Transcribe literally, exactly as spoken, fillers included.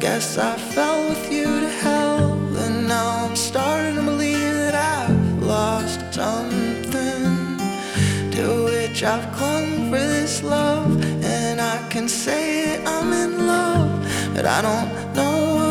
Guess I fell with you to hell, and now I'm starting to believe that I've lost something to which I've clung for this love. And I can say that I'm in love, but I don't know